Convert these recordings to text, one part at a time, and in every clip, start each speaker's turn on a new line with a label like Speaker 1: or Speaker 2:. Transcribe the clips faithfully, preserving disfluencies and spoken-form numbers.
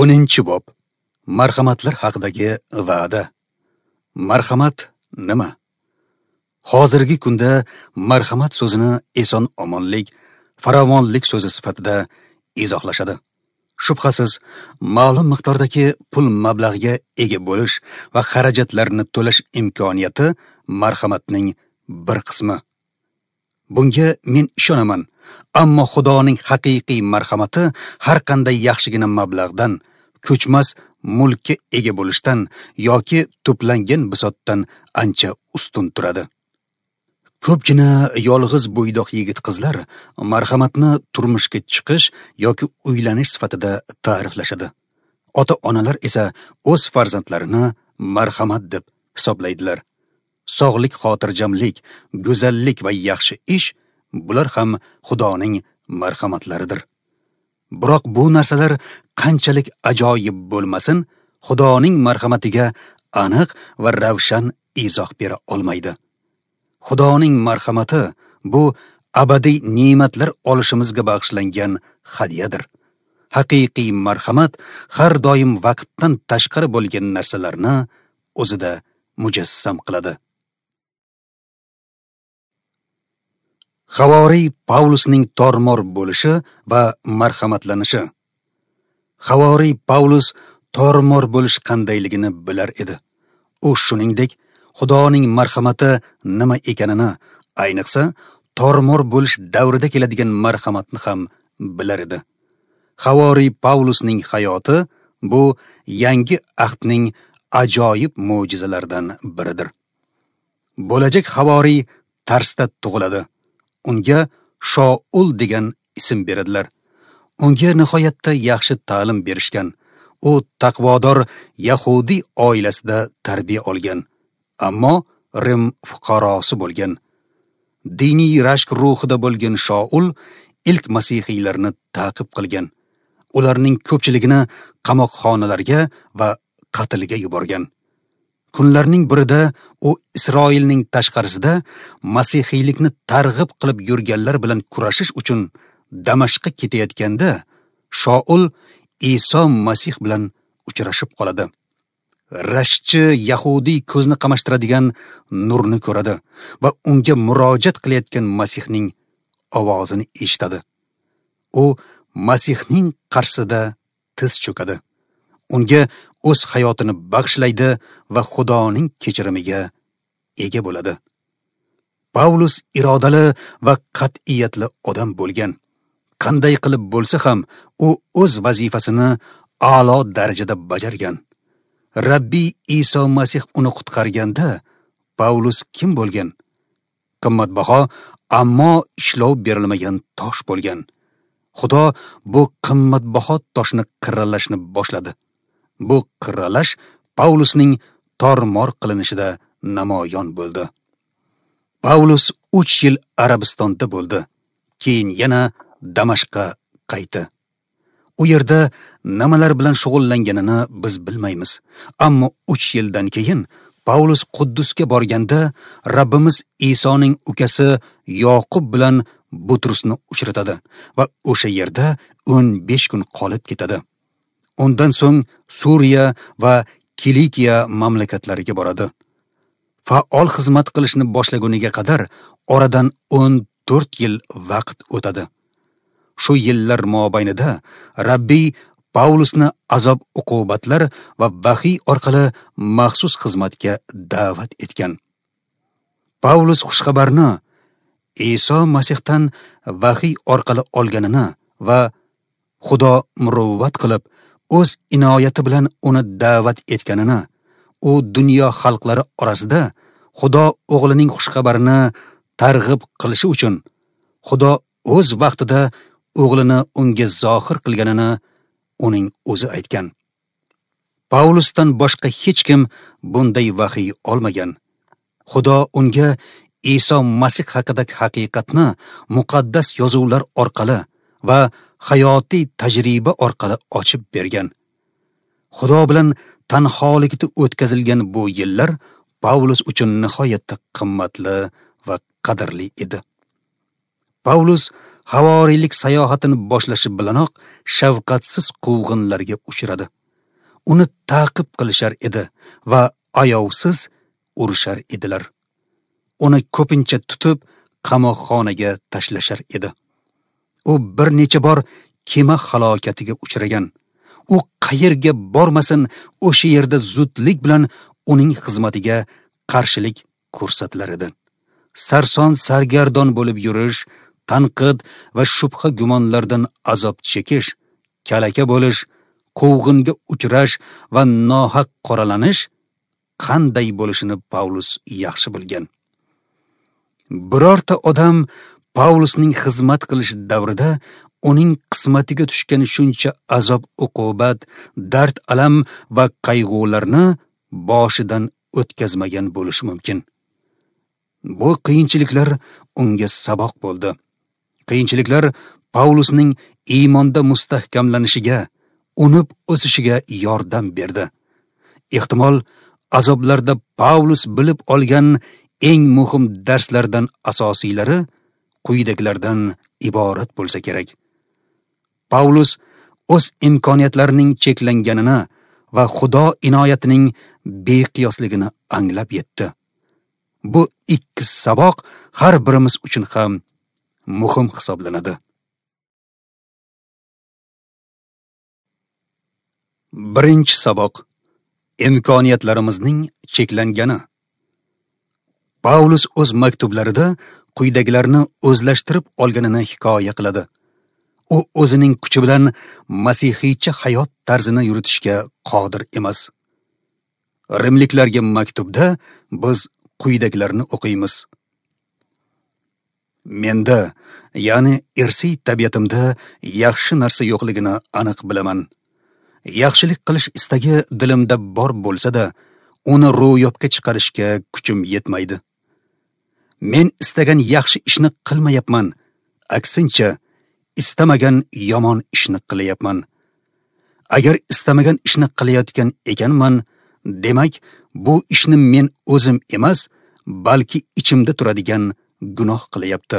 Speaker 1: o'ninchi bob. Marhamatlar haqidagi va'da. Marhamat nima? Hozirgi kunda marhamat so'zini eson-omonlik, farovonlik so'zi sifatida izohlashadi. Shubhasiz, ma'lum miqdordagi pul mablag'iga ega bo'lish va xarajatlarni to'lash imkoniyati marhamatning bir qismi. Bunga men ishonaman, ammo Xudoning haqiqiy marhamati har qanday yaxshigina mablag'dan, ko'chmas mulkka ega bo'lishdan yoki to'plangan bisotdan ancha ustun turadi. Ko'pgina yolg'iz bo'ydoq yigit-qizlar marhamatni turmushga chiqish yoki uylanish sifatida ta'riflashadi. Ota-onalar esa o'z farzandlarini marhamat deb hisoblaydilar. Sog'lik, xotirjamlik, go'zallik va yaxshi ish bular ham Xudoning marhamatlaridir. Biroq bu narsalar qanchalik ajoyib bo'lmasin, Xudoning marhamatiga aniq va ravshan izoh bera olmaydi. Xudoning marhamati bu abadiy ne'matlar olishimizga bag'ishlangan hadyadir. Haqiqiy marhamat har doim vaqtdan tashqari bo'lgan narsalarni o'zida mujassam qiladi. Havoriy Pavlusning tormor bo'lishi va marhamatlanishi. Havoriy Pavlus tormor bo'lish qandayligini bilar edi. U shuningdek Xudoning marhamati nima ekanini, ayniqsa tormor bo'lish davrida keladigan marhamatni ham bilar edi. Havoriy Pavlusning hayoti bu yangi ahdning ajoyib mo'jizalaridan biridir. Bo'lajak havoriy Tarsda tug'iladi. Unga Shaul degan ism beradilar. Unga nihoyatda yaxshi ta'lim berishgan. U taqvodor Yahudi oilasida tarbiya olgan, ammo Rim fuqarosi bo'lgan. Diniy rashk ruhida bo'lgan Shaul ilk masihiylarni ta'qib qilgan. Ularning ko'pchiligini qamoqxonalarga va qatlga yuborgan. Kunlarning birida u Isroilning tashqarisida masihiylikni targ'ib qilib yurganlar bilan kurashish uchun Damashqqa ketayotganda Shaul Iso Masih bilan uchrashib qoladi. Rashkchi Yahudi ko'zni qamashtiradigan nurni ko'radi va unga murojaat qilayotgan Masihning ovozini eshitadi. U Masihning qarshisida tiz cho'kadi. Unga o'z hayotini bag'ishlaydi va Xudoning kechirimiga ega bo'ladi. Pavlus irodali va qat'iyatli odam bo'lgan. Qanday qilib bo'lsa ham u o'z vazifasini a'lo darajada bajargan. Rabbiy Iso Masih uni qutqarganda Pavlus kim bo'lgan? Qimmatbaho, ammo ishlov berilmagan tosh bo'lgan. Xudo bu qimmatbaho toshni qirralashni boshladi. Bu qirralash Pavlusning tormor qilinishida namoyon bo'ldi. Pavlus uch yil Arabistonda bo'ldi. Keyin yana Damashqqa qaytdi. U yerda nimalar bilan shug'ullanganini biz bilmaymiz. Ammo uch yildan keyin Pavlus Quddusga borganda Rabbimiz Isoning ukasi Yoqub bilan Butrusni uchratadi va o'sha yerda o'n besh kun qolib ketadi. Undan so'ng Suriya va Kilikiya mamlakatlariga boradi. Faol xizmat qilishni boshlaguniga qadar oradan o'n to'rt yil vaqt o'tadi. Shu yillar mobaynida Rabbiy Pavlusni azob uqubatlar va vahiy orqali maxsus xizmatga da'vat etgan. Pavlus xushxabarni Iso Masihdan vahiy orqali olganini va Xudo muruvvat qilib o'z inoyati bilan uni da'vat etganini, u dunyo xalqlari orasida Xudo o'g'lining xushxabarini targ'ib qilishi uchun Xudo o'z vaqtida o'g'lini unga zohir qilganini uning o'zi aytgan. Pavlusdan boshqa hech kim bunday vahiy olmagan. Xudo unga Iso Masih haqidagi haqiqatni muqaddas yozuvlar orqali va hayotiy tajriba orqali ochib bergan. Xudo bilan tanholikda o'tkazilgan bu yillar Pavlus uchun nihoyatda qimmatli va qadrli edi. Pavlus havoriylik sayohatini boshlashi bilanoq shafqatsiz quvg'inlarga uchradi. Uni ta'qib qilishar edi va ayovsiz urushar edilar. Uni ko'pincha tutib qamoqxonaga tashlashar edi. U bir necha bor kema halokatiga uchragan. U qayerga bormasin, o'sha yerda zudlik bilan uning xizmatiga qarshilik ko'rsatilar edi. Sarson sargardon bo'lib yurish, tanqid va shubha gumonlardan azob chekish, kalaka bo'lish, quvg'inga uchrash va nohaq qoralanish qanday bo'lishini Pavlus yaxshi bilgan. Birorta odam Pavlusning xizmat qilish davrida uning qismatiga tushgan shuncha azob, uqubat, dard, alam va qayg'ularni boshidan o'tkazmagan bo'lishi mumkin. Bu qiyinchiliklar unga saboq bo'ldi. Qiyinchiliklar Pavlusning iymonda mustahkamlanishiga, unib o'sishiga yordam berdi. Ehtimol azoblarda Pavlus bilib olgan eng muhim darslardan asosiylari quyidagilardan iborat bo'lsa kerak. Pavlus o'z imkoniyatlarining cheklanganini va Xudo inoyatining beqiyosligini anglab yetdi. Bu ikki saboq har birimiz uchun ham muhim hisoblanadi. Birinchi saboq: imkoniyatlarimizning cheklangani. Pavlus o'z maktublarida quyidagilarni o'zlashtirib olganini hikoya qiladi. U o'zining kuchi bilan masihiycha hayot tarzini yuritishga qodir emas. Rimliklarga maktubda biz quyidagilarni o'qiymiz. Menda, ya'ni irsiy tabiatimda yaxshi narsa yo'qligini aniq bilaman. Yaxshilik qilish istagi dilimda bor bo'lsa-da, uni ro'yobga chiqarishga kuchim yetmaydi. Men istagan yaxshi ishni qilmayapman, aksincha istamagan yomon ishni qilyapman. Agar istamagan ishni qilayotgan ekanman, demak bu ishni men o'zim emas, balki ichimda turadigan gunoh qilyapti.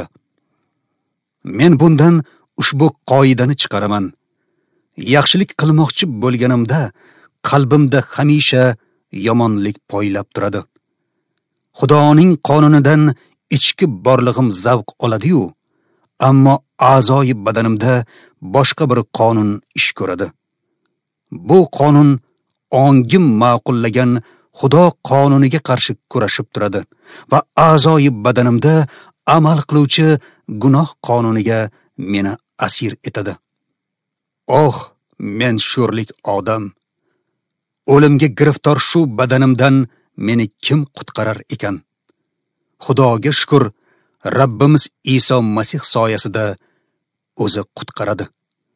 Speaker 1: Men bundan ushbu qoidani chiqaraman. Yaxshilik qilmoqchi bo'lganimda qalbimda hamisha yomonlik poylab turadi. Xudoning qonunidan ichki borlig'im zavq oladi-yu, ammo a'zoyi badanimda boshqa bir qonun ish ko'radi. Bu qonun ongim ma'qullagan Xudo qonuniga qarshi kurashib turadi va a'zoyi badanimda amal qiluvchi gunoh qonuniga meni asir etadi. Oh, men sho'rlik odam! O'limga giriftor shu badanimdan meni kim qutqarar ekan? Xudoga shukr, Rabbimiz Iso Masih soyasida o'zi qutqaradi.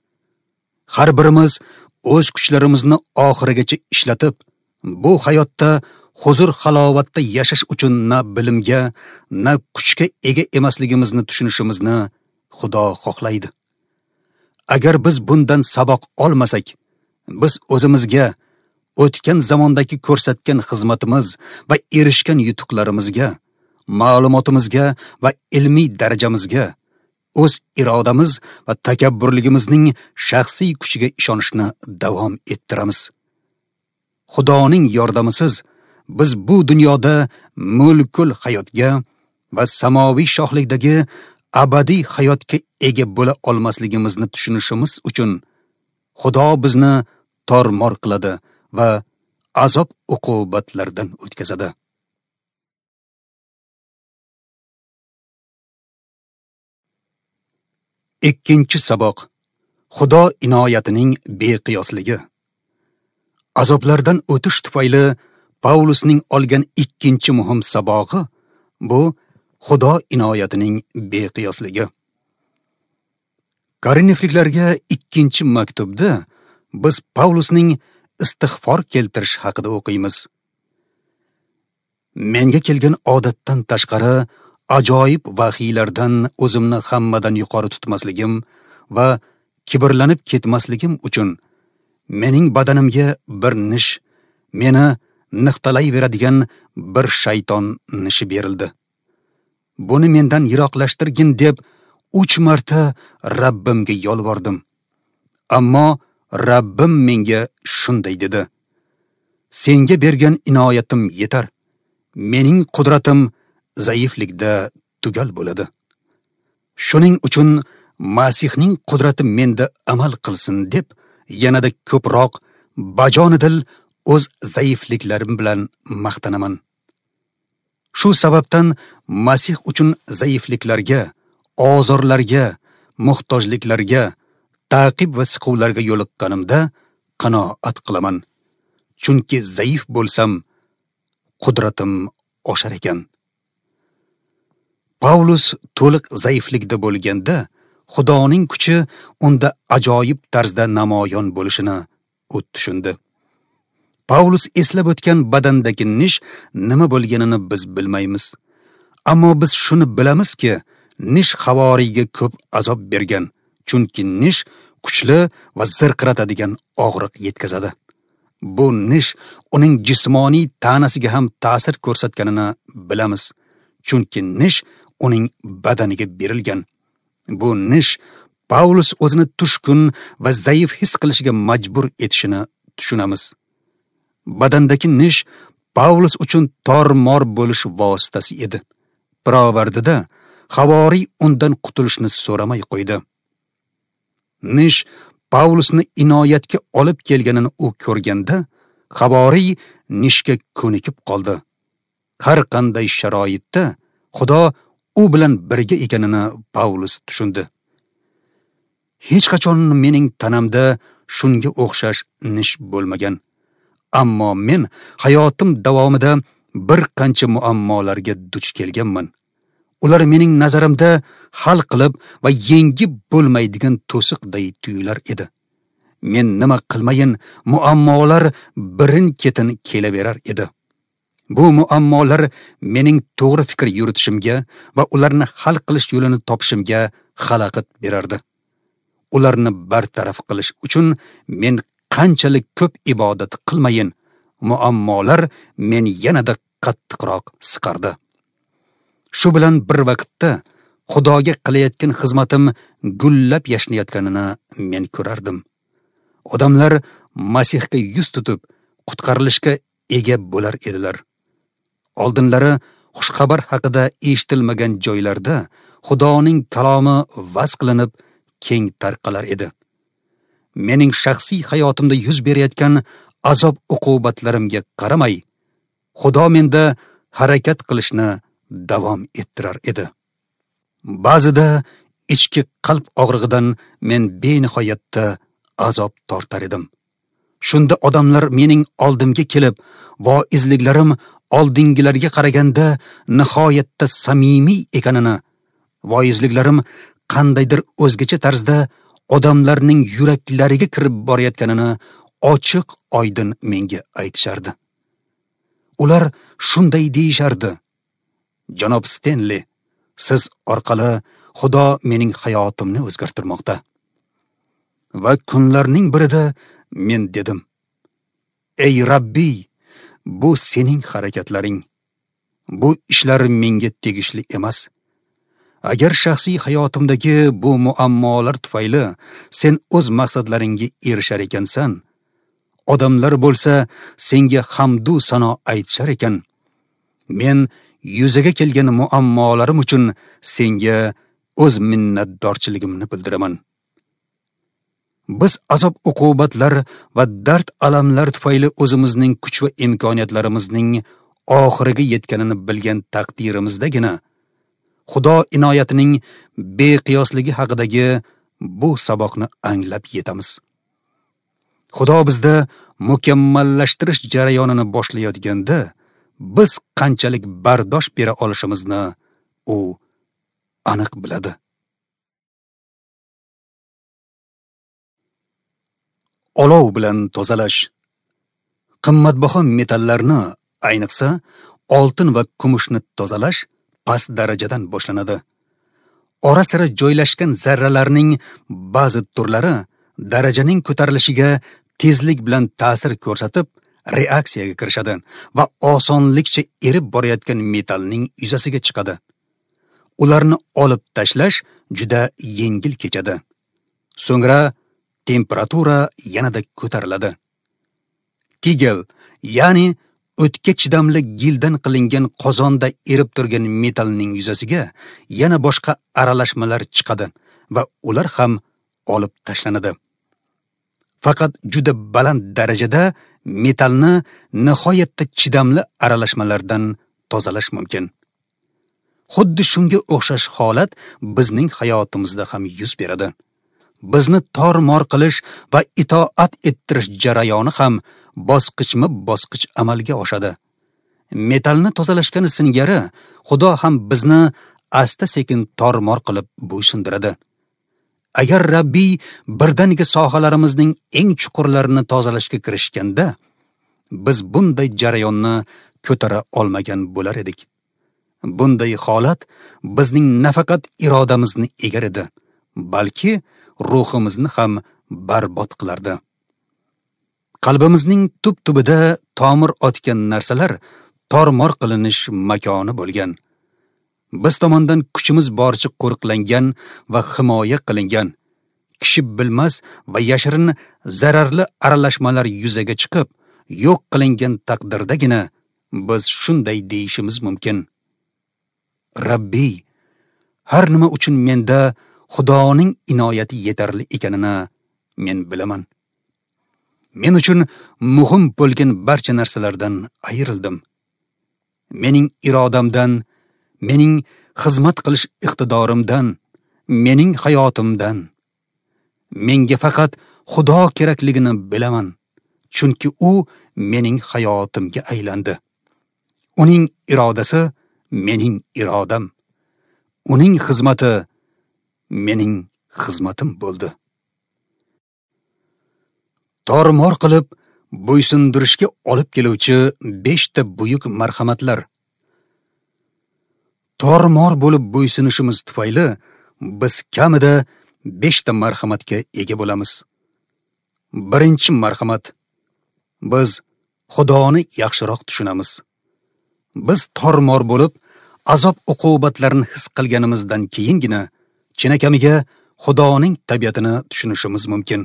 Speaker 1: Har birimiz o'z kuchlarimizni oxirigacha ishlatib, bu hayotda huzur halovatda yashash uchun na bilimga, na kuchga ega emasligimizni tushunishimizni Xudo xohlaydi. Agar biz bundan saboq olmasak, biz o'zimizga, o'tgan zamondagi ko'rsatgan xizmatimiz va erishgan yutuqlarimizga, ma'lumotimizga va ilmiy darajamizga, o'z irodamiz va takabburligimizning shaxsiy kuchiga ishonishni davom ettiramiz. Xudoning yordamisiz biz bu dunyoda mulkul hayotga va samoviy shohlikdagi abadiy hayotga ega bo'la olmasligimizni tushunishimiz uchun Xudo bizni tormor qiladi va azob uqubatlardan o'tkazadi. Ikkinchi saboq: Xudo inoyatining beqiyosligi. Azoblardan o'tish tufayli Pavlusning olgan ikkinchi muhim sabog'i bu Xudo inoyatining beqiyosligi. Korinfliklarga ikkinchi maktubda biz Pavlusning istig'for keltirish haqida o'qiymiz. Menga kelgan odatdan tashqari ajoyib vahiylardan o'zimni hammadan yuqori tutmasligim va kibrlanib ketmasligim uchun mening badanimga bir nish, meni niqtalayveradigan bir shayton nishi berildi. Buni mendan yiroqlashtirgin deb uch marta Rabbimga yolvordim. Ammo Rabbim menga shunday dedi: Senga bergan inoyatim yetar. Mening qudratim zaiflikda tugal bo'ladi. Shuning uchun Masihning qudrati menda amal qilsin deb yanada ko'proq bajonidil o'z zaifliklarim bilan maqtanaman. Shu sababdan Masih uchun zaifliklarga, ozorlarga, muhtojliklarga, ta'qib va siquvlarga yo'liqqanimda qanoat qilaman. Chunki zaif bo'lsam, qudratim oshar ekan. Paulus to'liq zaiflikda bo'lganda, Xudoning kuchi unda ajoyib tarzda namoyon bo'lishini u tushundi. Paulus eslab o'tgan badandagi nish nima bo'lganini biz bilmaymiz. Ammo biz shuni bilamizki, nish Havoriyga ko'p azob bergan, chunki nish kuchli va zirqiratadigan og'riq yetkazadi. Bu nish uning jismoniy tanasiga ham ta'sir ko'rsatganini bilamiz, chunki nish uning badaniga berilgan. Bu nish Paulus o'zini tushkun va zaif his qilishiga majbur etishini tushunamiz. Badandagi nish Paulus uchun tor-mor bo'lish vositasi edi. Birovardida Havoriy undan qutulishni so'ramay qo'ydi. Nish Paulusni inoyatga olib kelganini u ko'rganda, Havoriy nishga ko'nikib qoldi. Har qanday sharoitda Xudo u bilan birga ekanini Paulus tushundi. Hech qachon mening tanamda shunga o'xshash nish bo'lmagan. Ammo men hayotim davomida bir qancha muammolarga duch kelganman. Ular mening nazarimda hal qilib va yengib bo'lmaydigan to'siqday tuyular edi. Men nima qilmayin, muammolar birin-ketin kelaverar edi. Bu muammolar mening to'g'ri fikr yuritishimga va ularni hal qilish yo'lini topishimga xalaqit berardi. Ularni bartaraf qilish uchun men qanchalik ko'p ibodat qilmayin, muammolar men yanada qattiqroq siqardi. Shu bilan bir vaqtda Xudoga qilayotgan xizmatim gullab yashnayotganini men ko'rardim. Odamlar Masihga yuz tutib, qutqarilishga ega bo'lar edilar. Oldinlari xushxabar haqida eshitilmagan joylarda Xudoning kalomi vaz qilinib keng tarqalar edi. Mening shaxsiy hayotimda yuz berayotgan azob uqubatlarimga qaramay, Xudo menda harakat qilishni davom ettirar edi. Ba'zida ichki qalb og'rig'idan men benihoyatda azob tortar edim. Shunda odamlar mening oldimga kelib, voizliklarim oldingilarga qaraganda nihoyatda samimiy ekanini, voizliklarim qandaydir o'zgacha tarzda odamlarning yuraklariga kirib borayotganini ochiq oydin menga aytishardi. Ular shunday deyishardi: Janob Stenley, siz orqali Xudo mening hayotimni o'zgartirmoqda. Va kunlarning birida men dedim: Ey Rabbiy, bu sening harakatlaring. Bu ishlar menga tegishli emas. Agar shaxsiy hayotimdagi bu muammolar tufayli sen o'z maqsadlaringga erishar ekansan, odamlar bo'lsa senga hamdu sano aytishar ekan, men yuzaga kelgan muammolarim uchun senga o'z minnatdorchiligimni bildiraman. Biz azob uqubatlar va dard alamlar tufayli o'zimizning kuch va imkoniyatlarimizning oxiriga yetganini bilgan taqdirimizdagina Xudo inoyatining beqiyosligi haqidagi bu saboqni anglab yetamiz. Xudo bizda mukammallashtirish jarayonini boshlayotganda biz qanchalik bardosh bera olishimizni u aniq biladi. Olov bilan tozalash. Qimmatbaho metallarni, ayniqsa oltin va kumushni tozalash past darajadan boshlanadi. Ora-sira joylashgan zarralarning ba'zi turlari darajaning ko'tarilishiga tezlik bilan ta'sir ko'rsatib, reaksiyaga kirishadi va osonlikcha erib borayotgan metalning yuzasiga chiqadi. Ularni olib tashlash juda yengil kechadi. So'ngra temperatura yanada ko'tariladi. Tigel, ya'ni o'tga chidamli gildan qilingan qozonda erib turgan metallning yuzasiga yana boshqa aralashmalar chiqadi va ular ham olib tashlanadi. Faqat juda baland darajada metallni nihoyatda chidamli aralashmalardan tozalash mumkin. Xuddi shunga o'xshash holat bizning hayotimizda ham yuz beradi. Bizni tor-mor qilish va itoat ettirish jarayoni ham bosqichma-bosqich amalga oshadi. Metallni tozalashgan singari Xudo ham bizni asta-sekin tor-mor qilib bo'ysundiradi. Agar Rabbiy birdaniga sohalarimizning eng chuqurlarini tozalashga kirishganda, biz bunday jarayonni ko'tara olmagan bo'lar edik. Bunday holat bizning nafaqat irodamizni egar edi, balki ruhimizni ham barbod qilardi. Qalbimizning tub-tubida tomir otgan narsalar tor-mor qilinish makoni bo'lgan. Biz tomondan kuchimiz boricha qo'riqlangan va himoya qilingan, kishi bilmas va yashirin zararli aralashmalar yuzaga chiqib, yo'q qilingan taqdirdagina biz shunday deyishimiz mumkin. Rabbiy, har nima uchun menda Xudoning inoyati yetarli ekanini men bilaman. Men uchun muhim bo'lgan barcha narsalardan ayrildim. Mening irodamdan, mening xizmat qilish iqtidorimdan, mening hayotimdan. Menga faqat Xudo kerakligini bilaman, chunki u mening hayotimga aylandi. Uning irodasi mening irodam. Uning xizmati mening xizmatim bo'ldi. Tor-mor qilib bo'ysundirishga olib keluvchi beshta buyuk marhamatlar. Tor-mor bo'lib bo'ysunishimiz tufayli biz kamida beshta marhamatga ega bo'lamiz. Birinchi marhamat, biz Xudoni yaxshiroq tushunamiz. Biz tor-mor bo'lib azob uqubatlarini his qilganimizdan keyingina chinakamiga Xudoning tabiatini tushunishimiz mumkin.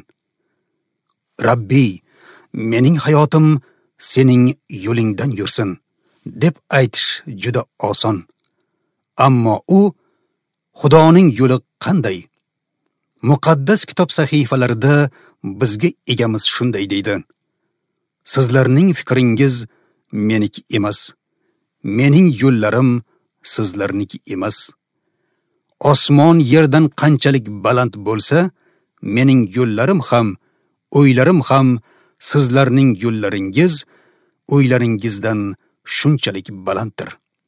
Speaker 1: Rabbiy, mening hayotim sening yo'lingdan yursin deb aytish juda oson. Ammo u Xudoning yo'li qanday? Muqaddas kitob sahifalarida bizga egamiz shunday deydi: Sizlarning fikringiz meniki emas, mening yo'llarim sizlarniki emas. Osmon yerdan qanchalik baland bo'lsa, mening yo'llarim ham, o'ylarim ham sizlarning yo'llaringiz, o'ylaringizdan shunchalik balanddir.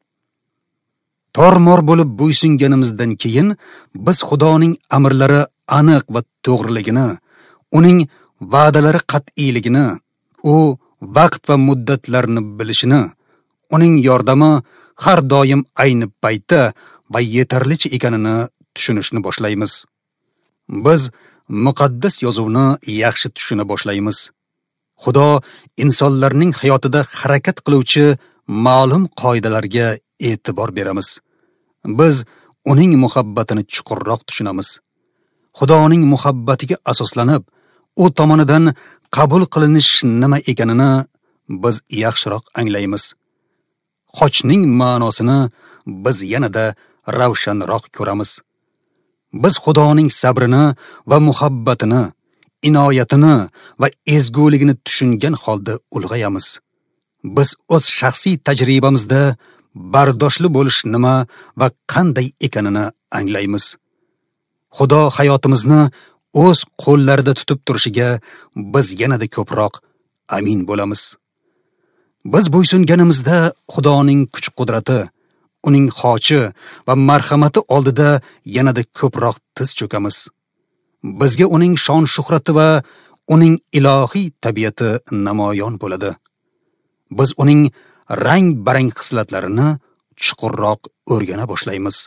Speaker 1: Tor-mor bo'lib bo'ysunganimizdan keyin biz Xudoning amrlari aniq va to'g'riligini, uning va'dalari qat'iyligini, u vaqt va muddatlarni bilishini, uning yordami har doim ayni paytda va yetarlicha ekanini tushunishni boshlaymiz. Biz muqaddas yozuvni yaxshi tushuna boshlaymiz. Xudo insonlarning hayotida harakat qiluvchi ma'lum qoidalarga e'tibor beramiz. Biz uning muhabbatini chuqurroq tushunamiz. Xudoning muhabbatiga asoslanib, u tomonidan qabul qilinish nima ekanini biz yaxshiroq anglaymiz. Qochning ma'nosini biz yanada ravshanroq ko'ramiz. Biz Xudoning sabrini va muhabbatini, inoyatini va ezguligini tushungan holda ulg'ayamiz. Biz o'z shaxsiy tajribamizda bardoshli bo'lish nima va qanday ekanini anglaymiz. Xudo hayotimizni o'z qo'llarida tutib turishiga biz yanada ko'proq amin bo'lamiz. Biz bo'ysunganimizda Xudoning kuch-qudrati, uning xochi va marhamati oldida yanada ko'proq tiz cho'kamiz. Bizga uning shon-shuhrati va uning ilohiy tabiati namoyon bo'ladi. Biz uning rang-barang xislatlarini chuqurroq o'rgana boshlaymiz.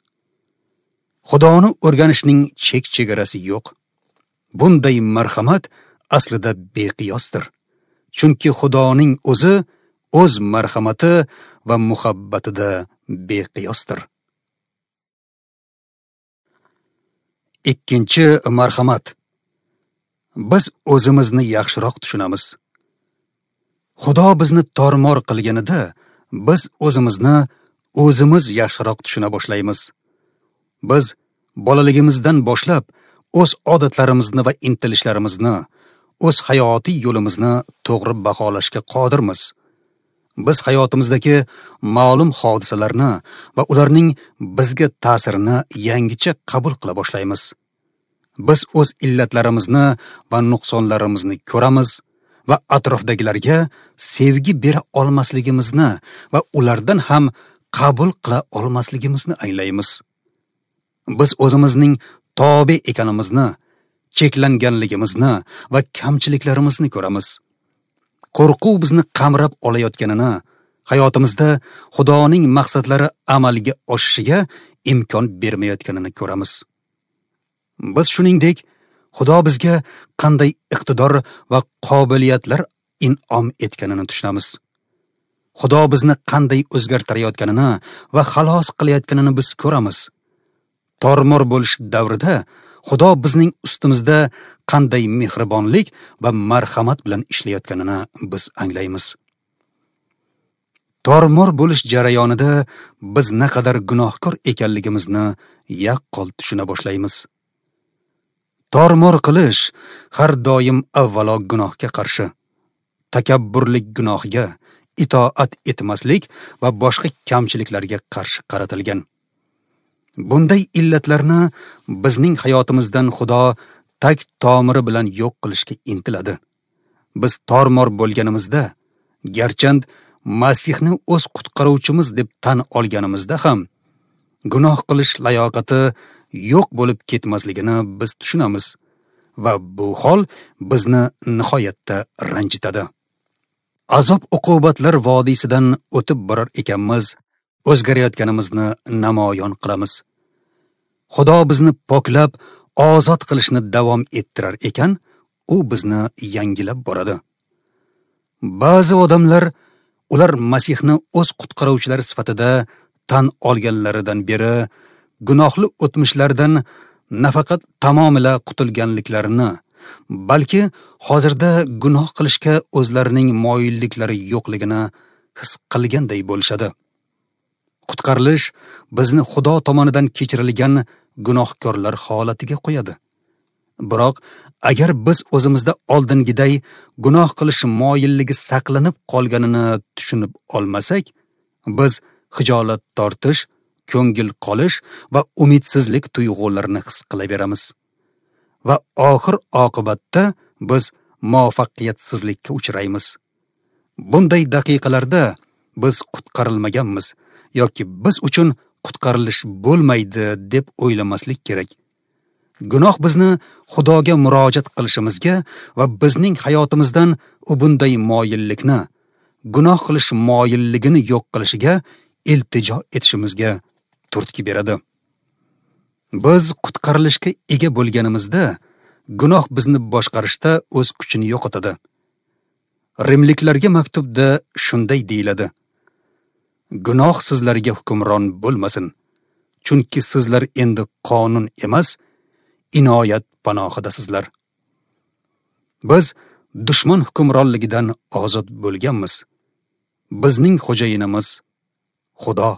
Speaker 1: Xudoni o'rganishning chek-chegarasi yo'q. Bunday marhamat aslida beqiyosdir. Chunki Xudoning o'zi o'z marhamati va muhabbatida beqiyosdir. Ikkinchi marhamat. Biz o'zimizni yaxshiroq tushunamiz. Xudo bizni tormor qilganida biz o'zimizni o'zimiz yaxshiroq tushuna boshlaymiz. Biz bolaligimizdan boshlab o'z odatlarimizni va intilishlarimizni, o'z hayotiy yo'limizni to'g'ri baholashga qodirmiz. Biz hayotimizdagi ma'lum hodisalarni va ularning bizga ta'sirini yangicha qabul qila boshlaymiz. Biz o'z illatlarimizni va nuqsonlarimizni ko'ramiz va atrofdagilarga sevgi bera olmasligimizni va ulardan ham qabul qila olmasligimizni anglaymiz. Biz o'zimizning tobe ekanimizni, cheklanganligimizni va kamchiliklarimizni ko'ramiz. Qo'rquv bizni qamrab olayotganini, hayotimizda Xudoning maqsadlari amalga oshishiga imkon bermayotganini ko'ramiz. Biz shuningdek, Xudo bizga qanday iqtidor va qobiliyatlar in'om etganini tushunamiz. Xudo bizni qanday o'zgartirayotganini va xalos qilayotganini biz ko'ramiz. Tormor bo'lish davrida Xudo bizning ustimizda qanday mehribonlik va marhamat bilan ishlayotganini biz anglaymiz. Tormor bo'lish jarayonida biz naqadar gunohkor ekanligimizni yaqqol tushuna boshlaymiz. Tormor qilish har doim avvalo gunohga qarshi, takabburlik gunohiga, itoat etmaslik va boshqa kamchiliklarga qarshi qaratilgan. Bunday illatlarni bizning hayotimizdan Xudo tag tomiri bilan yo'q qilishga intiladi. Biz tormor bo'lganimizda, garchand Masihni o'z qutqaruvchimiz deb tan olganimizda ham gunoh qilish layoqati yo'q bo'lib ketmasligini biz tushunamiz va bu hol bizni nihoyatda ranjitadi. Azob uqubatlar vodiysidan o'tib borar ekanmiz, o'zgarayotganimizni namoyon qilamiz. Xudo bizni poklab, ozod qilishni davom ettirar ekan, u bizni yangilab boradi. Ba'zi odamlar ular Masihni o'z qutqaruvchilari sifatida tan olganlaridan beri gunohli o'tmishlardan nafaqat tamomila qutulganliklarini, balki hozirda gunoh qilishga o'zlarining moyilliklari yo'qligini his qilganday bo'lishadi. Qutqarilish bizni Xudo tomonidan kechirilgan gunohkorlar holatiga qo'yadi. Biroq agar biz o'zimizda oldingiday gunoh qilish moyilligi saqlanib qolganini tushunib olmasak, biz xijolat tortish, ko'ngil qolish va umidsizlik tuyg'ularini his qilaveramiz. Va oxir oqibatda biz muvaffaqiyatsizlikka uchraymiz. Bunday daqiqalarda biz qutqarilmaganmiz yoki biz uchun qutqarilish bo'lmaydi deb o'ylamaslik kerak. Gunoh bizni Xudoga murojaat qilishimizga va bizning hayotimizdan u bunday moyillikni, gunoh qilish moyilligini yo'q qilishiga iltijo etishimizga turtki beradi. Biz qutqarilishga ega bo'lganimizda gunoh bizni boshqarishda o'z kuchini yo'qotadi. Rimliklarga maktubda shunday deyiladi: Gunoh sizlarga hukmron bo'lmasin, chunki sizlar endi qonun emas, inoyat panohidasizlar. Biz dushman hukmronligidan ozod bo'lganmiz. Bizning xo'jayinimiz Xudo.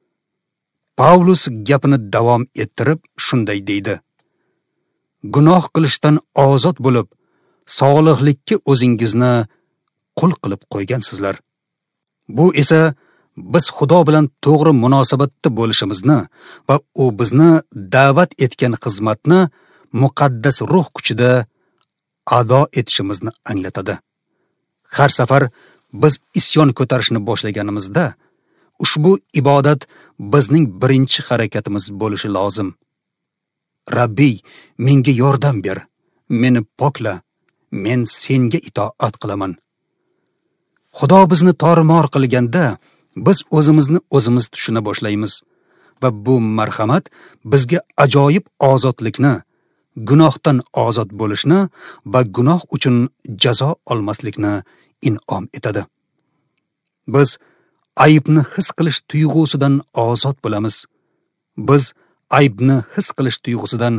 Speaker 1: Pavlus gapini davom ettirib shunday deydi: Gunoh qilishdan ozod bo'lib, solihlikka o'zingizni qul qilib qo'ygansizlar. Bu esa biz Xudo bilan to'g'ri munosabatda bo'lishimizni va u bizni da'vat etgan xizmatni muqaddas ruh kuchida ado etishimizni anglatadi. Har safar biz isyon ko'tarishni boshlaganimizda, ushbu ibodat bizning birinchi harakatimiz bo'lishi lozim. Rabbiy, menga yordam ber, meni pokla, men senga itoat qilaman. Xudo bizni tormor qilganda, biz o'zimizni o'zimiz tushuna boshlaymiz va bu marhamat bizga ajoyib ozodlikni, gunohdan ozod bo'lishni va gunoh uchun jazo olmaslikni in'om etadi. Biz aybni his qilish tuyg'usidan ozod bo'lamiz. Biz aybni his qilish tuyg'usidan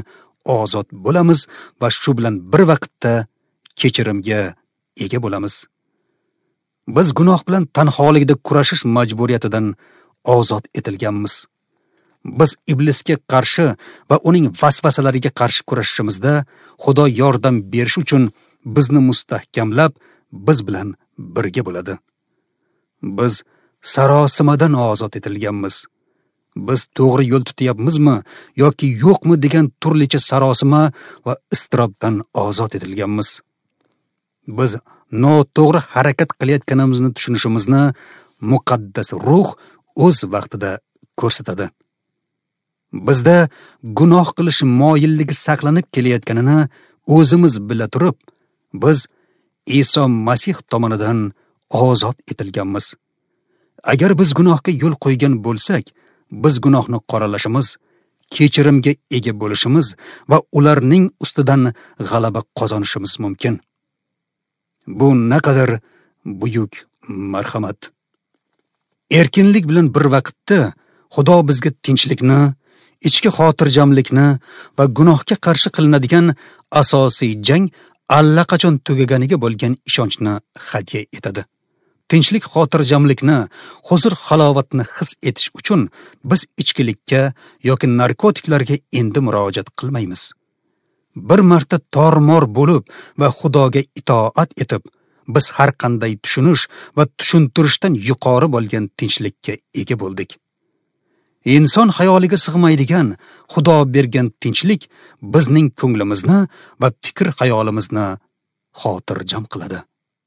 Speaker 1: ozod bo'lamiz va shu bilan bir vaqtda kechirimga ega bo'lamiz. Biz gunoh bilan tanholikda kurashish majburiyatidan ozod etilganmiz. Biz iblisga qarshi va uning vasvasalariga qarshi kurashishimizda Xudo yordam berish uchun bizni mustahkamlab, biz bilan birga bo'ladi. Biz sarosimadan ozod etilganmiz. Biz to'g'ri yo'l tutyapmizmi yoki yo'qmi degan turlicha sarosima va iztirobdan ozod etilganmiz. Biz noto'g'ri harakat qilayotganimizni tushunishimizni muqaddas ruh o'z vaqtida ko'rsatadi. Bizda gunoh qilish moyilligi saqlanib kelayotganini o'zimiz bila turib, biz Iso Masih tomonidan ozod etilganmiz. Agar biz gunohga yo'l qo'ygan bo'lsak, biz gunohni qoralashimiz, kechirimga ega bo'lishimiz va ularning ustidan g'alaba qozonishimiz mumkin. Bu naqadar buyuk marhamat. Erkinlik bilan bir vaqtda Xudo bizga tinchlikni, ichki xotirjamlikni va gunohga qarshi qilinadigan asosiy jang allaqachon tugaganiga bo'lgan ishonchni hadya etadi. Tinchlik, xotirjamlikni, huzur, halovatni his etish uchun biz ichkilikka yoki narkotiklarga endi murojaat qilmaymiz. Bir marta tormor bo'lib va Xudoga itoat etib, biz har qanday tushunish va tushuntirishdan yuqori bo'lgan tinchlikka ega bo'ldik. Inson xayoliga sig'maydigan Xudo bergan tinchlik bizning ko'nglimizni va fikr xayolimizni xotirjam qiladi.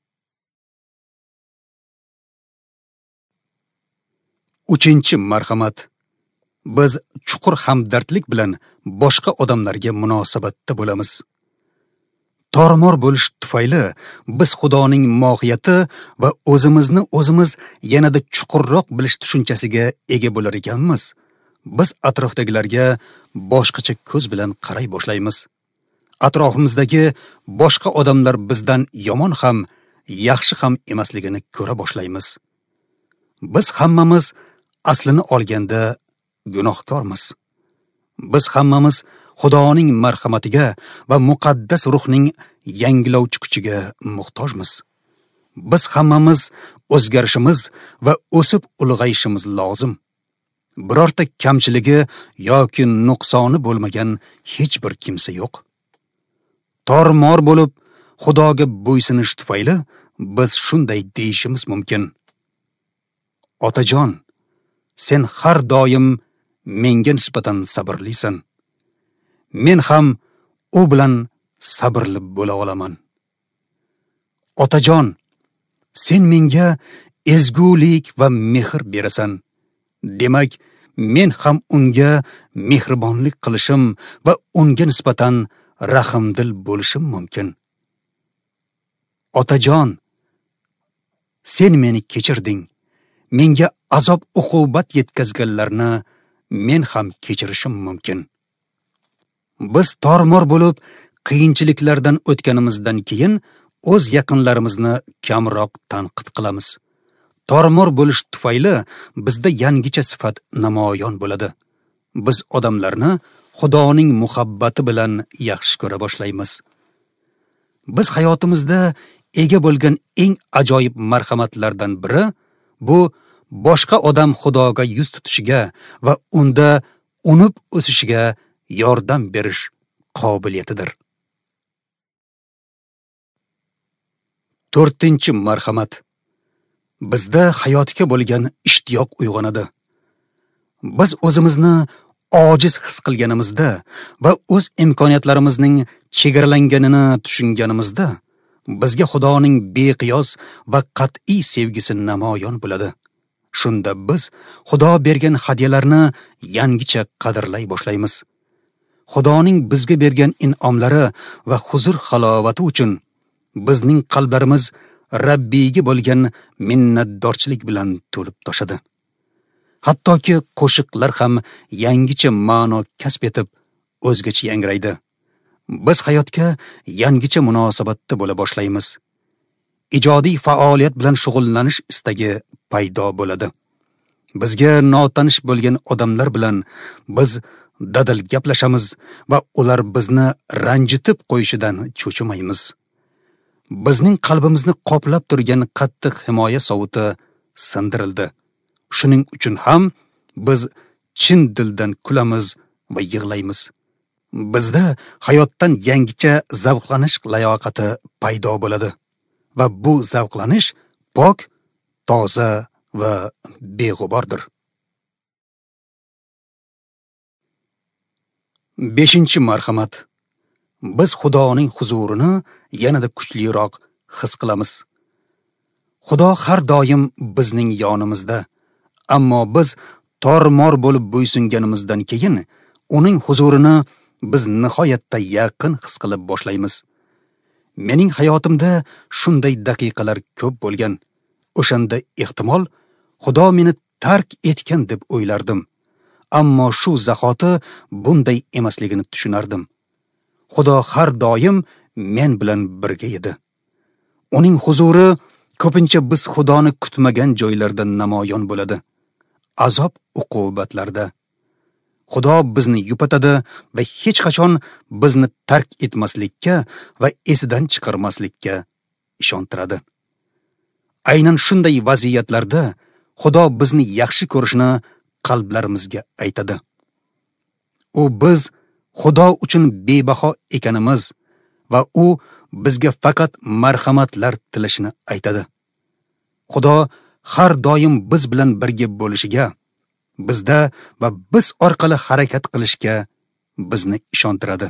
Speaker 1: Uchinchi marhamat. Biz chuqur hamdardlik bilan boshqa odamlarga munosabatda bo'lamiz. Tormor bo'lish tufayli biz Xudoning mohiyati va o'zimizni o'zimiz yanada chuqurroq bilish tushunchasiga ega bo'lar ekanmiz. Biz atrofdagilarga boshqacha ko'z bilan qaray boshlaymiz. Atrofimizdagi boshqa odamlar bizdan yomon ham, yaxshi ham emasligini ko'ra boshlaymiz. Biz hammamiz aslini olganda gunohkormiz. Biz hammamiz Xudoning marhamatiga va muqaddas ruhning yangilovchi kuchiga muhtojmiz. Biz hammamiz o'zgarishimiz va o'sib ulg'ayishimiz lozim. Birorta kamchiligi yoki nuqsoni bo'lmagan hech bir kimsa yo'q. Tormor bo'lib Xudoga bo'ysunish tufayli biz shunday deyishimiz mumkin: Otajon, sen har doim menga nisbatan sabrlisan. Men ham u bilan sabrli bo'la olaman. Otajon, sen menga ezgulik va mehr berasan. Demak, men ham unga mehribonlik qilishim va unga nisbatan rahmdil bo'lishim mumkin. Otajon, sen meni kechirding. Menga azob uqubat yetkazganlarni men ham kechirishim mumkin. Biz tormor bo'lib qiyinchiliklardan o'tganimizdan keyin o'z yaqinlarimizni kamroq tanqid qilamiz. Tormor bo'lish tufayli bizda yangicha sifat namoyon bo'ladi. Biz odamlarni Xudoning muhabbati bilan yaxshi ko'ra boshlaymiz. Biz hayotimizda ega bo'lgan eng ajoyib marhamatlardan biri bu boshqa odam Xudoga yuz tutishiga va unda unib o'sishiga yordam berish qobiliyatidir. To'rtinchi marhamat. Bizda hayotga bo'lgan ishtiyoq uyg'onadi. Biz o'zimizni ojiz his qilganimizda va o'z imkoniyatlarimizning chegaralanganini tushunganimizda bizga Xudoning beqiyos va qat'iy sevgisi namoyon bo'ladi. Shunda biz Xudo bergan hadyalarni yangicha qadrlay boshlaymiz. Xudoning bizga bergan in'omlari va huzur halovati uchun bizning qalblarimiz Rabbiga bo'lgan minnatdorchilik bilan to'lib toshadi. Hattoki qo'shiqlar ham yangicha ma'no kasb etib, o'zgacha yangraydi. Biz hayotga yangicha munosabatda bo'la boshlaymiz. Ijodiy faoliyat bilan shug'ullanish istagi paydo bo'ladi. Bizga notanish bo'lgan odamlar bilan biz dadil gaplashamiz va ular bizni ranjitib qo'yishidan cho'chimaymiz. Bizning qalbimizni qoplab turgan qattiq himoya sovuti sindirildi. Shuning uchun ham biz chin dildan kulamiz va yig'laymiz. Bizda hayotdan yangicha zavqlanish layoqati paydo bo'ladi va bu zavqlanish pok, toza va beg'ubordir. beshinchi marhamat. Biz Xudoning huzurini yanada kuchliroq his qilamiz. Xudo har doim bizning yonimizda, ammo biz tormor bo'lib bo'ysunganimizdan keyin uning huzurini biz nihoyatda yaqin his qilib boshlaymiz. Mening hayotimda shunday daqiqalar ko'p bo'lgan. O'shanda ehtimol Xudo meni tark etgan deb o'ylardim. Ammo shu zahoti bunday emasligini tushunardim. Xudo har doim men bilan birga edi. Uning huzuri ko'pincha biz Xudoni kutmagan joylarda namoyon bo'ladi. Azob uqubatlarda. Xudo bizni yupatadi va hech qachon bizni tark etmaslikka va esidan chiqarmaslikka ishontiradi. Aynan shunday vaziyatlarda Xudo bizni yaxshi ko'rishni qalblarimizga aytadi. U biz Xudo uchun bebaho ekanimiz va u bizga faqat marhamatlar tilashini aytadi. Xudo har doim biz bilan birga bo'lishiga, bizda va biz orqali harakat qilishga bizni ishontiradi.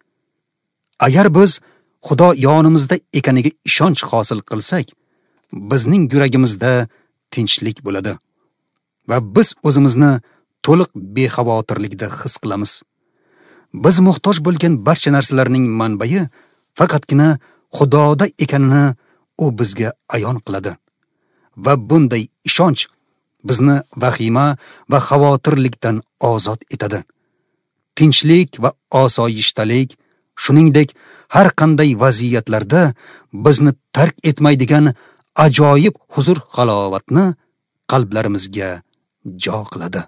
Speaker 1: Agar biz Xudo yonimizda ekaniga ishonch hosil qilsak, bizning yuragimizda tinchlik bo'ladi va biz o'zimizni to'liq bexavotirlikda his qilamiz. Biz muhtoj bo'lgan barcha narsalarning manbai faqatgina Xudoda ekanini u bizga ayon qiladi. Va bunday ishonch bizni vahima va xavotirlikdan ozod etadi. Tinchlik va osoyishtalik, shuningdek har qanday vaziyatlarda bizni tark etmaydigan ajoyib huzur halovatni qalblarimizga jo qiladi.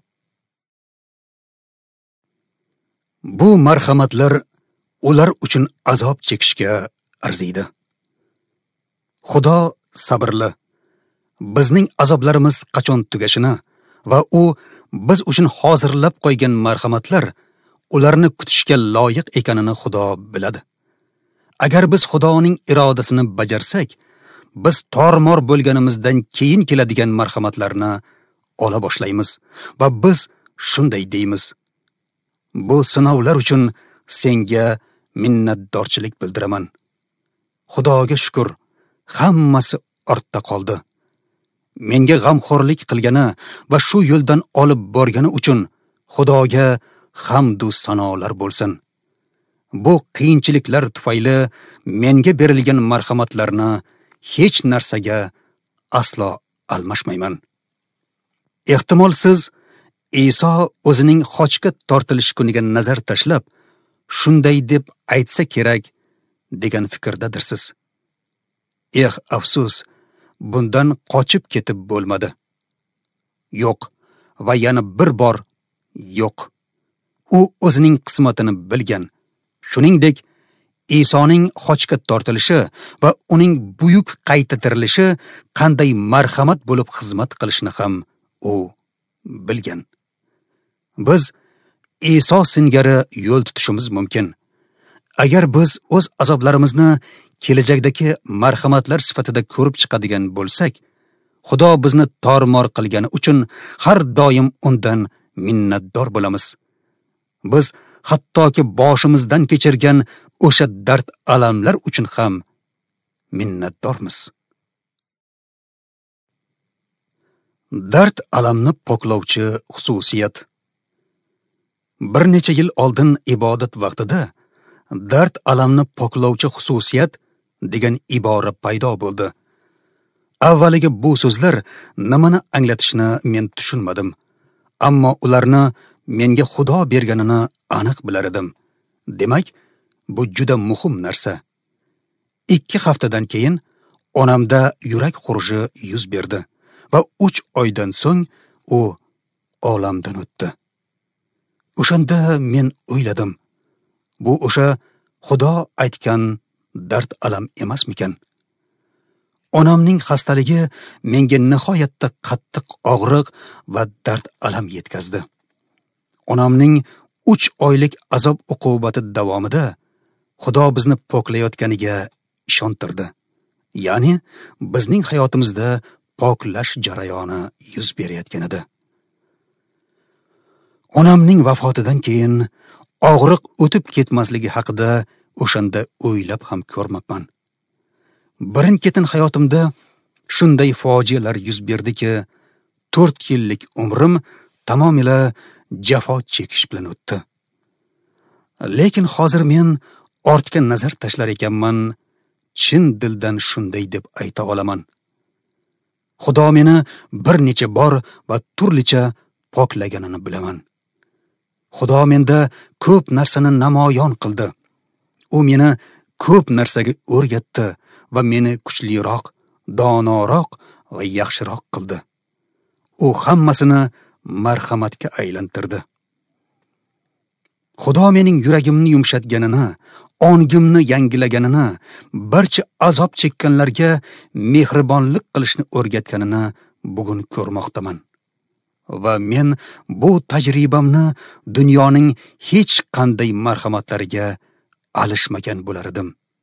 Speaker 1: Bu marhamatlar ular uchun azob chekishga arziydi. Xudo sabrli. Bizning azoblarimiz qachon tugashini va u biz uchun hozirlab qo'ygan marhamatlar ularni kutishga loyiq ekanini Xudo biladi. Agar biz Xudoning irodasini bajarsak, biz tormor bo'lganimizdan keyin keladigan marhamatlarni ola boshlaymiz va biz shunday deymiz: bu sinovlar uchun senga minnatdorchilik bildiraman. Xudoga shukr, hammasi ortda qoldi. Menga g'amxo'rlik qilgani va shu yo'ldan olib borgani uchun Xudoga hamd va sanolar bo'lsin. Bu qiyinchiliklar tufayli menga berilgan marhamatlarni hech narsaga aslo almashmayman. Ehtimol siz Iso o'zining xochga tortilish kuniga nazar tashlab, shunday deb aytsa kerak degan fikrdadirsiz. Eh, afsus, bundan qochib ketib bo'lmadi. Yo'q va yana bir bor yo'q. U o'zining qismatini bilgan. Shuningdek, Isoning xochga tortilishi va uning buyuk qayta tirilishi qanday marhamat bo'lib xizmat qilishini ham u bilgan. Biz Iso singari yo'l tutishimiz mumkin. Agar biz o'z azoblarimizni kelajakdagi marhamatlar sifatida ko'rib chiqadigan bo'lsak, Xudo bizni tormor qilgani uchun har doim undan minnatdor bo'lamiz. Biz hattoki boshimizdan kechirgan o'sha dard alamlar uchun ham minnatdormiz. Dard alamni poklovchi xususiyat. Bir necha yil oldin ibodat vaqtida dard alamni poklovchi xususiyat degan ibora paydo bo'ldi. Avvaliga bu so'zlar nimani anglatishini men tushunmadim, ammo ularni menga Xudo berganini aniq bilar edim. Demak, bu juda muhim narsa. Ikki haftadan keyin onamda yurak xuruji yuz berdi va uch oydan so'ng u olamdan o'tdi. O'shanda men o'yladim, bu o'sha Xudo aytgan dard alam emasmikan? Onamning xastaligi menga nihoyatda qattiq og'riq va dard alam yetkazdi. Onamning uch oylik azob uqubati davomida Xudo bizni poklayotganiga ishontirdi. Ya'ni bizning hayotimizda poklash jarayoni yuz berayotgan edi. Onamning vafotidan keyin og'riq o'tib ketmasligi haqida o'shanda o'ylab ham ko'rmabman. Birin-ketin hayotimda shunday fojialar yuz berdiki, to'rt yillik umrim tamomila jafo chekish bilan o'tdi. Lekin hozir men ortga nazar tashlar ekanman, chin dildan shunday deb ayta olaman. Xudo meni bir necha bor va turlicha poklaganini bilaman. Xudo menda ko'p narsani namoyon qildi. U meni ko'p narsaga o'rgatdi va meni kuchliroq, donoroq va yaxshiroq qildi. U hammasini marhamatga aylantirdi. Xudo mening yuragimni yumshatganini, ongimni yangilaganini, barcha azob chekkanlarga mehribonlik qilishni o'rgatganini bugun ko'rmoqdaman. Va men bu tajribamni dunyoning hech qanday marhamatlariga alishmagan bo'lar edim.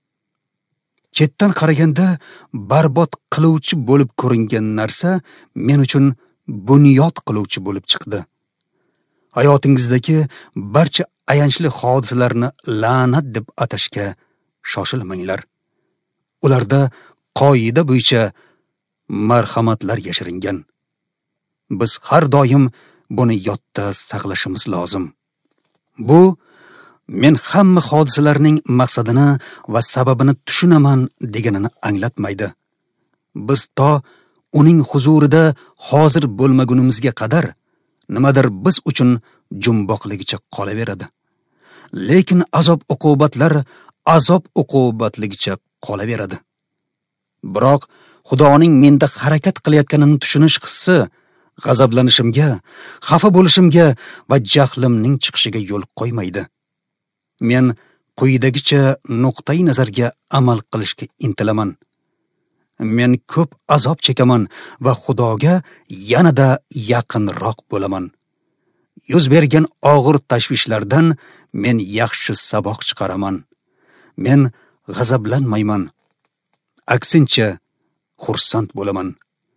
Speaker 1: Chetdan qaraganda barbod qiluvchi bo'lib ko'ringan narsa men uchun bunyod qiluvchi bo'lib chiqdi. Hayotingizdagi barcha ayanchli hodisalarni la'nat deb atashga shoshilmanglar. Ularda qoida bo'yicha marhamatlar yashiringan. Biz har doim buni yodda saqlashimiz lozim. Bu men hamma hodisalarning maqsadini va sababini tushunaman deganini anglatmaydi. Biz to uning huzurida hozir bo'lmagunimizga qadar nimadir biz uchun jumboqligicha qolaveradi. Lekin azob uqubatlar azob uqubatligicha qolaveradi. Biroq Xudoning menda harakat qilayotganini tushunish hissi g'azablanishimga, xafa bo'lishimga va jahlimning chiqishiga yo'l qo'ymaydi. Men quyidagicha nuqtai nazarga amal qilishga intilaman. Men ko'p azob chekaman va Xudoga yanada yaqinroq bo'laman. Yuz bergan og'ir tashvishlardan men yaxshi saboq chiqaraman. Men g'azablanmayman. Aksincha, xursand bo'laman.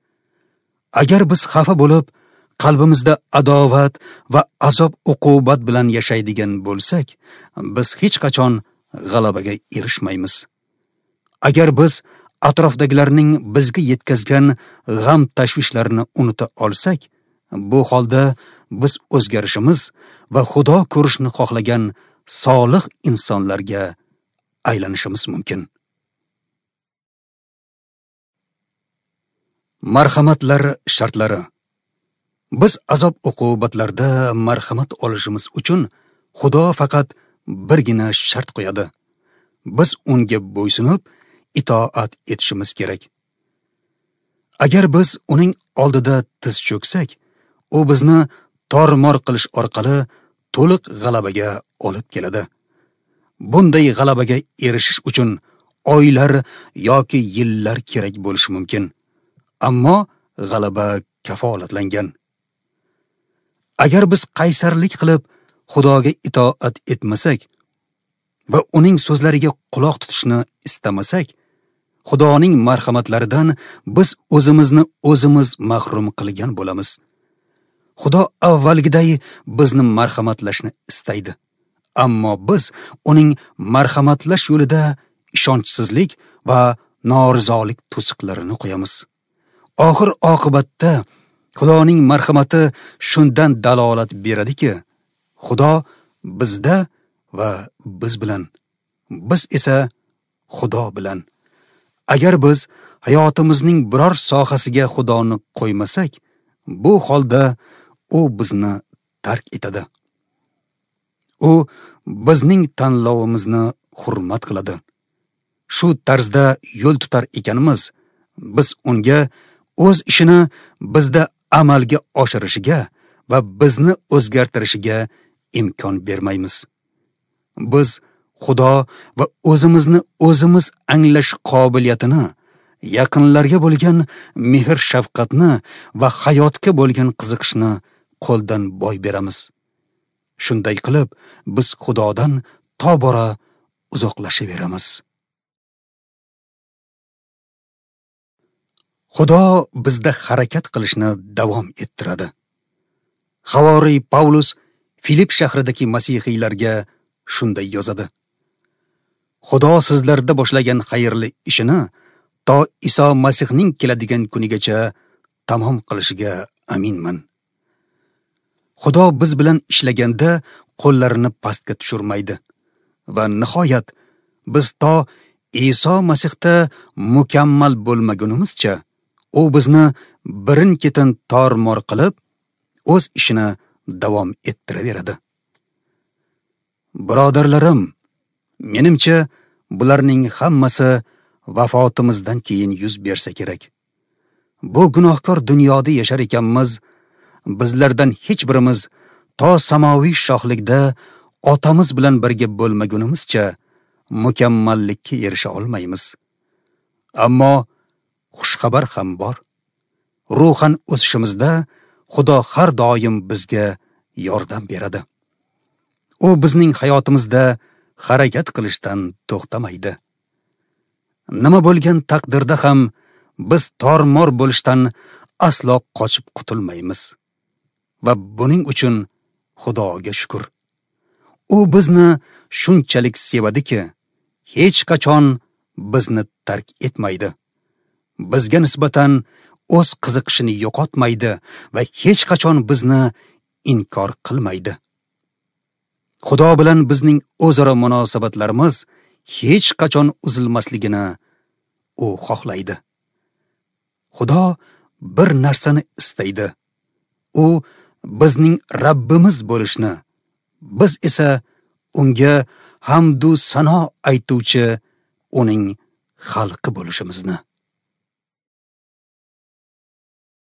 Speaker 1: Agar biz xafa bo'lib, qalbimizda adovat va azob uqubat bilan yashaydigan bo'lsak, biz hech qachon g'alabaga erishmaymiz. Agar biz atrofdagilarning bizga yetkazgan g'am tashvishlarini unuta olsak, bu holda biz o'zgarishimiz va Xudo ko'rishni xohlagan solih insonlarga aylanishimiz mumkin. Marhamatlar shartlari. Biz azob uqubatlarda marhamat olishimiz uchun Xudo faqat birgina shart qo'yadi. Biz unga bo'ysunib itoat etishimiz kerak. Agar biz uning oldida tiz cho'ksak, u bizni tormor qilish orqali to'liq g'alabaga olib keladi. Bunday g'alabaga erishish uchun oylar yoki yillar kerak bo'lishi mumkin. Ammo g'alaba kafolatlangan. Agar biz qaysarlik qilib Xudoga itoat etmasak va uning so'zlariga quloq tutishni istamasak, Xudoning marhamatlaridan biz o'zimizni o'zimiz mahrum qilgan bo'lamiz. Xudo avvalgiday bizni marhamatlashni istaydi. Ammo biz uning marhamatlash yo'lida ishonchsizlik va norizolik to'siqlarini qo'yamiz. Oxir oqibatda Xudoning marhamati shundan dalolat beradiki, Xudo bizda va biz bilan, biz esa Xudo bilan. Agar biz hayotimizning biror sohasiga Xudoni qo'ymasak, bu holda u bizni tark etadi. U bizning tanlovimizni hurmat qiladi. Shu tarzda yo'l tutar ekanimiz, biz unga o'z ishini bizda amalga oshirishiga va bizni o'zgartirishiga imkon bermaymiz. Biz Xudo va o'zimizni o'zimiz anglash qobiliyatini, yaqinlarga bo'lgan mehr-shafqatni va hayotga bo'lgan qiziqishni qo'ldan boy beramiz. Shunday qilib, biz Xudodan tobora uzoqlashaveramiz. Xudo bizda harakat qilishni davom ettiradi. Havoriy Pavlus Filip shahridagi masihiylarga shunday yozadi: Xudo sizlarda boshlagan xayrli ishini to Iso Masihning keladigan kunigacha tamom qilishiga aminman. Xudo biz bilan ishlaganda qo'llarini pastga tushirmaydi va nihoyat biz to Iso Masihda mukammal bo'lmagunimizcha u bizni birin-ketin tor-mor qilib o'z ishini davom ettiraveradi. Birodarlarim, menimcha bularning hammasi vafotimizdan keyin yuz bersa kerak. Bu gunohkor dunyoda yashar ekanmiz, bizlardan hech birimiz to samoviy shohlikda otamiz bilan birga bo'lmagunimizcha mukammallikka erisha olmaymiz. Ammo xushxabar ham bor. Ruhan o'sishimizda Xudo har doim bizga yordam beradi. U bizning hayotimizda harakat qilishdan to'xtamaydi. Nima bo'lgan taqdirda ham biz tor-mor bo'lishdan aslo qochib qutulmaymiz. Va buning uchun Xudoga shukr. U bizni shunchalik sevadiki, hech qachon bizni tark etmaydi. Bizga nisbatan o'z qiziqishini yo'qotmaydi va hech qachon bizni inkor qilmaydi. Xudo bilan bizning o'zaro munosabatlarimiz hech qachon uzilmasligini u xohlaydi. Xudo bir narsani istaydi. U bizning Rabbimiz bo'lishni, biz esa unga hamd va sano aytuvchi uning xalqi bo'lishimizni.